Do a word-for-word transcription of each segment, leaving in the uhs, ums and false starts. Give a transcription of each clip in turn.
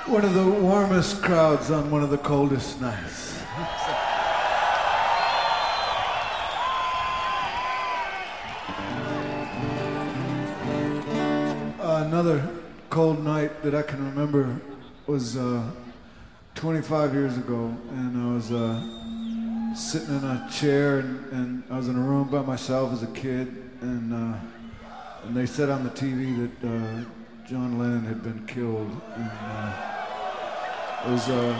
one of the warmest crowds on one of the coldest nights. uh, another cold night that I can remember was uh, twenty-five years ago, and I was uh, sitting in a chair, and, and I was in a room by myself as a kid, and uh, and they said on the T V that uh, John Lennon had been killed, and uh, it was uh,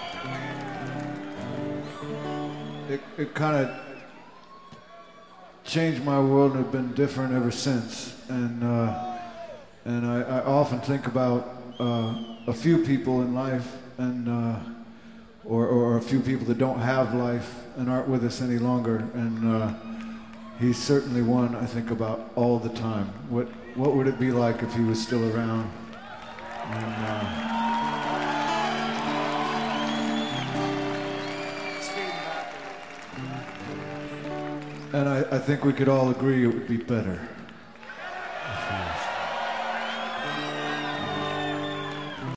it, it kind of changed my world and had been different ever since, and uh, and I, I often think about uh, a few people in life, and uh, or, or a few people that don't have life and aren't with us any longer, and uh, he's certainly one I think about all the time. What what would it be like if he was still around? And, uh, and I, I think we could all agree it would be better.